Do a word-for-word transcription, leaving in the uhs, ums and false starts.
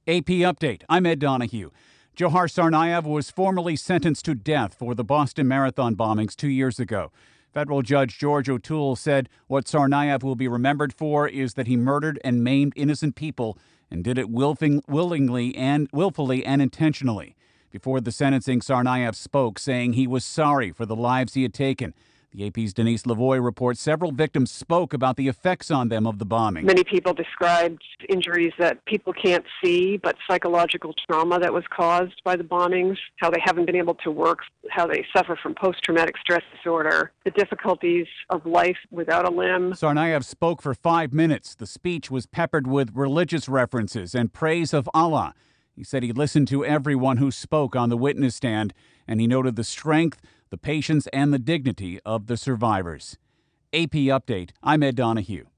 A P Update. I'm Ed Donahue. Johar Tsarnaev was formally sentenced to death for the Boston Marathon bombings two years ago. Federal Judge George O'Toole said what Tsarnaev will be remembered for is that he murdered and maimed innocent people and did it willfing, willingly and willfully and intentionally. Before the sentencing, Tsarnaev spoke, saying he was sorry for the lives he had taken. The A P's Denise Lavoie reports several victims spoke about the effects on them of the bombing. Many people described injuries that people can't see, but psychological trauma that was caused by the bombings, how they haven't been able to work, how they suffer from post-traumatic stress disorder, the difficulties of life without a limb. Tsarnaev spoke for five minutes. The speech was peppered with religious references and praise of Allah. He said he listened to everyone who spoke on the witness stand, and he noted the strength, the patience, and the dignity of the survivors. A P Update. I'm Ed Donahue.